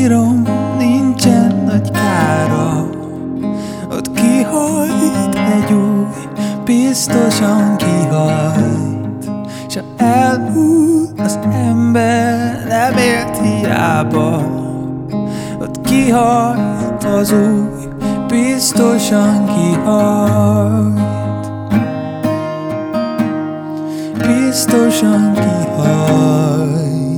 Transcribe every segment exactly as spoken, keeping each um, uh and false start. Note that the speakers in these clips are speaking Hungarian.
szírom, nincsen nagy kára. Ott kihajt egy új, biztosan kihajt. S ha elmúl az ember, nem élt hiába. Ott kihajt az új, biztosan kihajt. Biztosan kihajt.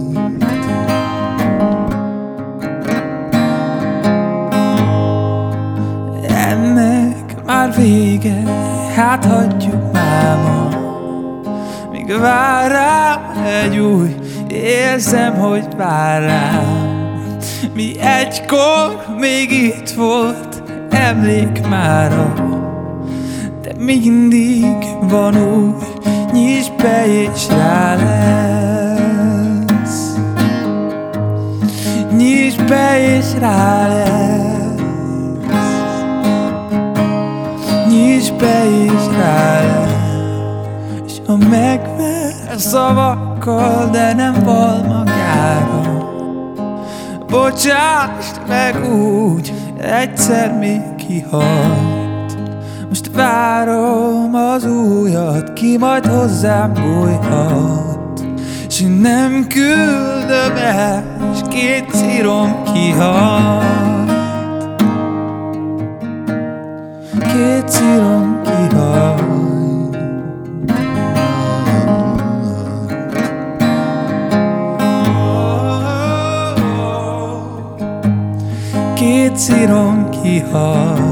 Ennek már vége, hát hagyjuk máma. Míg vár rám egy új, érzem, hogy vár rám. Mi egykor még itt volt, emlék mára. De mindig van új, nyisd be és rá lesz. Nyisd be és rá lesz. Nyisd be és rá lesz. És ha megver szavakkal, de nem val magára, bocsásd meg úgy, egyszer még kihalt. Most várom az újat, ki majd hozzám bújhat. S nem küldöm el, s két szírom kihalt. Két szírom kihalt. Két szírom kihalt.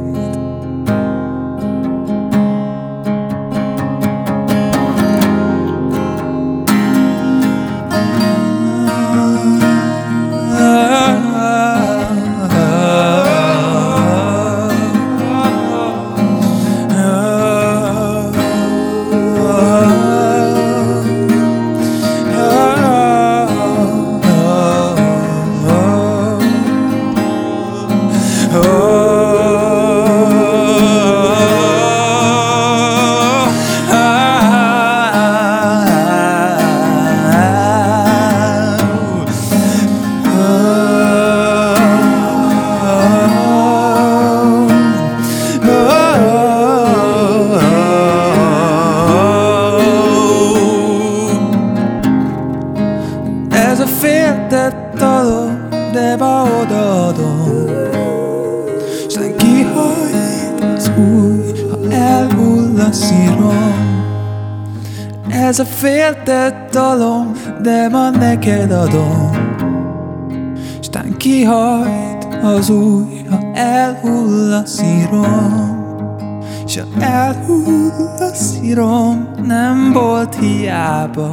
Ez a féltett dalom, de ma odaadom. S kihajt az új, ha elhull a szírom. Ez a féltett dalom, de ma neked adom. S kihajt az új, ha elhull a szírom. S ha elhull a szírom, nem volt hiába.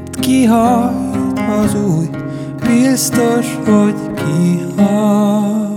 Kihajt az új, biztos, hogy kihajt.